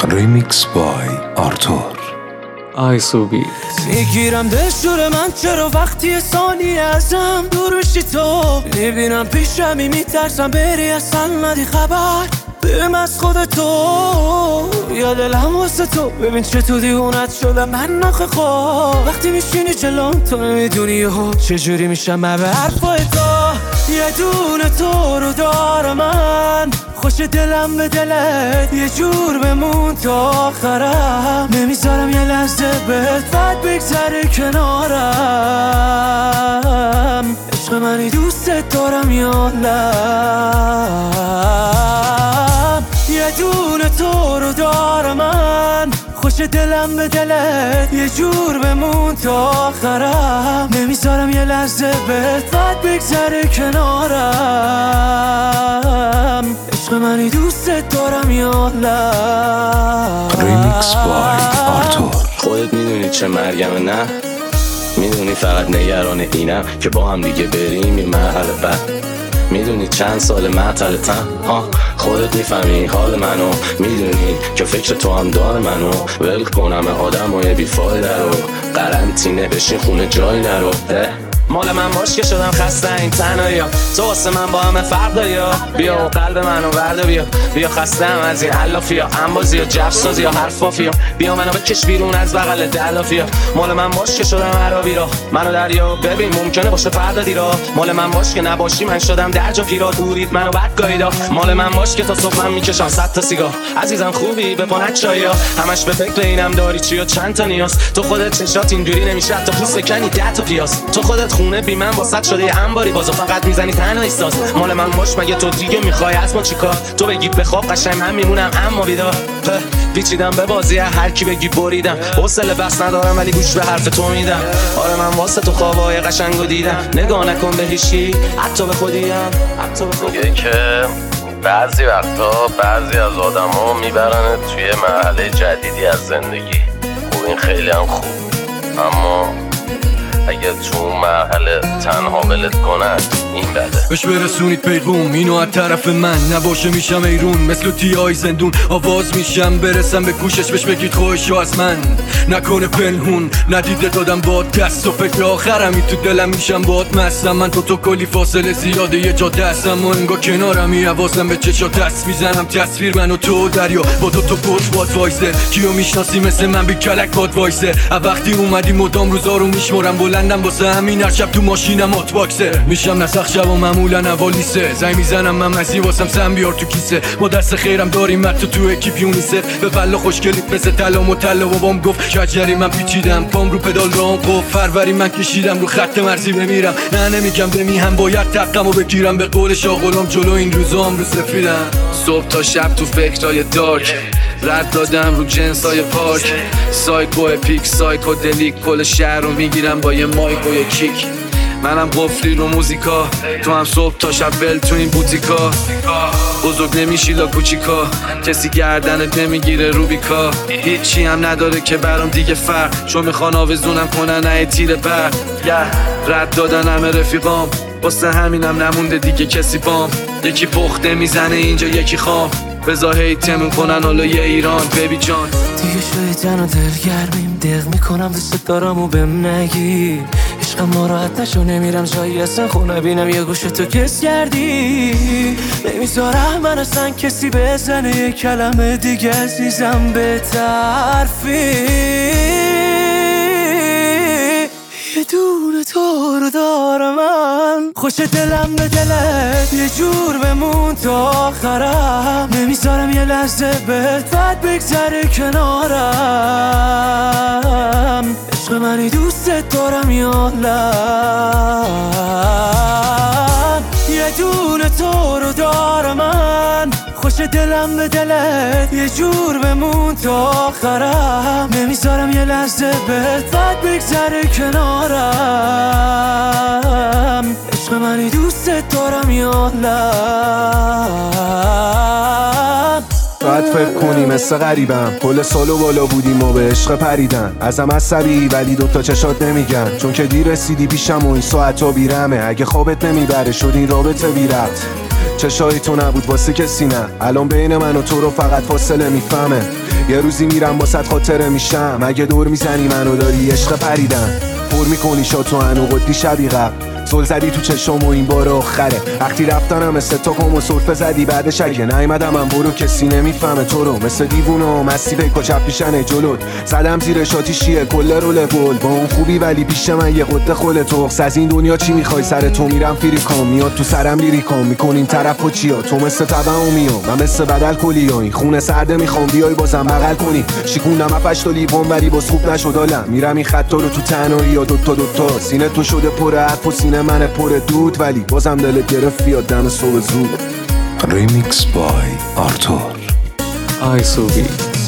ریمیکس بای آرتور آیسوبی. میگیرم دلشور من چرا وقتی ثانیه ازم دور بشی تو میبینم پیشمی میترسم بری اصلا ندی خبر بیم از خودتو یا دلم واسه تو ببین چه تو دیوونت شدم من نخه خواه وقتی میشینی جلوم تو نمیدونی ها چجوری میشم من به حرفای تو یه دونه تو رو دارم من خوش دلم به دلت یه جور بمون تا آخرم نمیذارم یه لحظه بهت بد بگذره کنارم عشق منی دوستت دارم یا نه یه دونه تو رو دارم من خوش دلم به دلت یه جور بمون تا آخرم نمیذارم یه لحظه بهت بد بگذره کنارم عشق منی دوستت دارم یا نه ریمیکس بای آرتور. خودت میدونی چه مرگمه نه میدونی فقط نگران اینم که با هم دیگه بریم یه مرحله بعد میدونی چند سال معطلتم خودت میفهمی حال منو میدونی که فکر تو هم دار منو ول کنم آدم های بیفایده رو قرنطینه بشین خونه جای نرو مال من باش که شدم خسته این تنهایی ها تو واسه من با همه فرق داری ها بیا و قلب منو برده بیا خستم از این علافی ها انبازی ها جفسازی ها حرفافی ها بیا منو بکش بیرون از بغل دلافی ها مال من باش که شدم عربی را منو دریا ببین ممکنه باشه فردا دیرا مال من باش که نباشی من شدم درجا پیرا دورید منو بدگاهیدا مال من باش که تا صبح من میکشم 100 تا سیگار عزیزم خوبی به پانت چایی ها همش به فکر اینم داری چی و چند تا نیاز تو خودت چشات اینجوری نمیشه حتی پوست کنی 10 تا پیاز تو خودت خونه بی من واسط شده یه انباری بازو فقط میزنی تنها احساس مال من باش مگه تو دیگه میخوای از ما چیکار تو بگی بخواب قشنگ من میمونم اما بیدار پیچیدم به بازی هر کی بگی بریدم حوصله بس ندارم ولی گوش به حرف تو میدم آره من واسه تو خوابای قشنگو دیدم نگاه نکن به هیچی حتی به خودیم میگه که بعضی وقتا بعضی از آدما میبرن توی مرحله جدیدی از زندگی خب این خیلی هم خوب اما اگه تو مرحله تنها ولت کنن این بده بهش برسونید پیغوم اینو از طرف من نباشه میشم ایرون مثل تیای زندون آواز میشم برسم به گوشش بهش بگید خواهشو از من نکنه پنهون ندیده دادم باد دست و فکر آخرمی تو دلم میشم باد مستم من تو کلی فاصله زیاده یه جا دستم و انگاه کنارمی حواسم به چشا دست میزنم تصویر من و تو دریا با تو پوت باد وایسه کیو میشناسی مثل من بی کلک باد وایسه وقتی اومدی مدام روزا رو میشمرم بلندم واسه همین هر شب تو ماشینم هات باکسه میشم نسخ شب و معمولا اوالیسه زنگ میزنم من مزی واسم سم بیار تو کیسه ما دست خیرم داریم حتی تو اکیپ یونیسف به فلا خوشگلیت مثل طلا و طلا و بام گفت شجری من پیچیدم پام رو پدال رام قف پروری من کشیدم رو خط مرزی بمیرم نه نمیگم بمیهم باید تقم و بگیرم به قول شاغلام جلو این روزام رو سفیدم صبح تا شب تو فکرای دارک رد دادم رو جنسای پارک سایکو اپیک سایکو دلیک کل شهر رو میگیرم با یه مایک و یه کیک منم قفلی رو موزیکا تو هم صبح تا شب ول تو این بوتیکا بزرگ نمیشی لا کوچیکا کسی گردنت نمیگیره روبیکا هیچی هم نداره که برام دیگه فرق چون میخوان آویزونم کنن نه تیر پر رد دادن همه رفیقام واسه همینم نمونده دیگه کسی بام یکی پخته میزنه اینجا یکی خام بزا هیتمون کنن حالا یه ایران بیبی جان دیگه شده تن و دلگرمیم دق میکنم دوست دارم و بهم نگی عشقم ناراحت نشو نمیرم جایی اصلا خونه بینم یه گوشه تو کس کردی نمیذارم من اصلا کسی بزنه یه کلمه دیگه عزیزم به طرفی یه دونه تو رو دارم من خوش دلم به دلت یه جور بمون تا آخرم نمیذارم یه لحظه بهت بد بگذره کنارم عشق منی دوستت دارم یا نه یه دونه تو رو دارم من خوش دلم به دلت یه جور بمون تا آخرم نمیذارم یه لحظه بهت بد بگذره کنارم عشق منی دوستت دارم یا نه باید فکر کنی مثل غریبم کل سالو بالا بودیم و به عشق پریدن ازم عصبی ولی دوتا چشات نمیگن چون که دیر رسیدی پیشم و این ساعتا بیرمه اگه خوابت نمیبره شد این رابطه بیرفت چشای تو نبود واسه کسی نه الان بین من و تو رو فقط فاصله میفهمه یه روزی میرم واسط خاطره میشم، اگه دور میزنی منو داری عشق پریدم، پر میکنی شاتو هنو قدی شبی قبل، زل زدی تو چشم و این بار آخره، وقتی رفتنم مثل تو کم و سرفه زدی، بعدش اگه نیومدم من برو کسی نمیفهمه تو رو، مثل دیوونه و مستی پیکا چپ میشنه جلوت، زدم زیر شاتیشیه کل رول گل، با اون خوبی ولی پیش من یه قده خل توخس، از این دنیا چی میخوای سر تو میرم فریکام، میاد تو سرم لیریکام، میکنیم طرف و چیا، تو مثل تبع و میام من مثل بدل کلیایی، خونه سرده میخوام بیای بازم بغل کنی، شیکوندم افش تا لیوان ولی باز خوب نشد حالم، میرم این خطا رو تو تنهایی یا دوتا سینه تو شده پر حرف و سینه من پر دود، ولی بازم دلت گرفت بیاد دم صبح زود. Remix by Arthur. I so be.